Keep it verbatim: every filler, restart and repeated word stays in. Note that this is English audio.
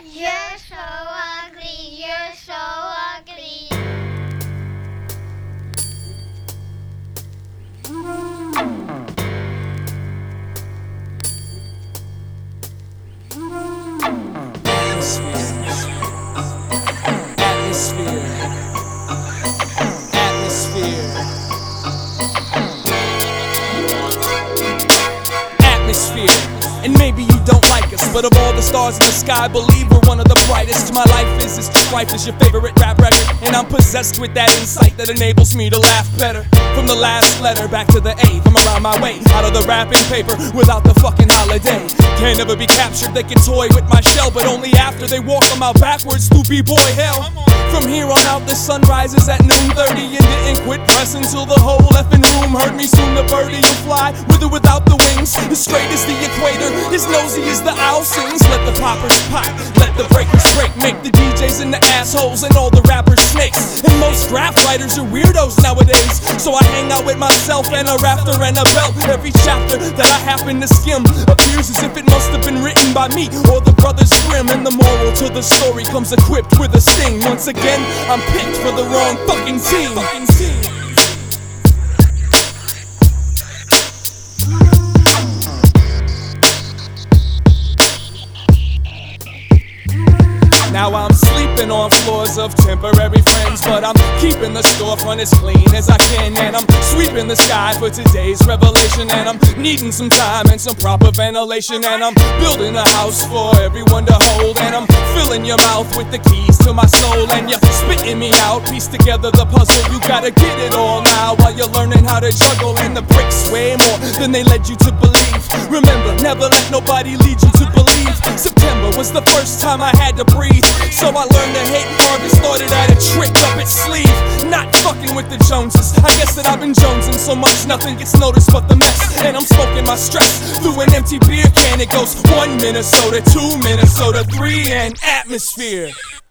You're so ugly, you're so ugly. Atmosphere. Atmosphere. Atmosphere. And maybe you don't like us, but of all the stars in the sky, believe we're one of the brightest. My life is as strife as your favorite rap record, and I'm possessed with that insight that enables me to laugh better. From the last letter back to the eighth, I'm around my way, out of the wrapping paper without the fucking holiday. Can't never be captured, they can toy with my shell, but only after they walk them out backwards through B-boy hell. From here on out, the sun rises at noon thirty, and didn't quit pressing till the whole effing room heard me. Soon the birdie will fly, with or without the wings, as straight as the equator, as nosy as the owl sings. Let the poppers pop, let the breakers break, make the D Js and the assholes and all the rappers snakes. And most rap writers are weirdos nowadays, so I hang out with myself and a rafter and a belt. Every chapter that I happen to skim appears as if it must have been written by me or the Brothers Grimm. And the moral to the story comes equipped with a sting. Once again, I'm picked for the wrong fucking team. Fucking team. Now I'm sleeping on floors of temporary friends, but I'm keeping the storefront as clean as I can. And I'm sweeping the sky for today's revelation, and I'm needing some time and some proper ventilation. And I'm building a house for everyone to hold, and I'm filling your mouth with the keys to my soul. And you're spitting me out, piece together the puzzle. You gotta get it all now while you're learning how to juggle. And the bricks weigh more than they led you to believe. Remember, never let nobody lead you to believe. September was the first time I had to breathe, so I learned to hate. August started at a trick up its sleeve. Not fucking with the Joneses. I guess that I've been jonesing so much nothing gets noticed but the mess. And I'm smoking my stress through an empty beer can. It goes one Minnesota, two Minnesota, three, and atmosphere.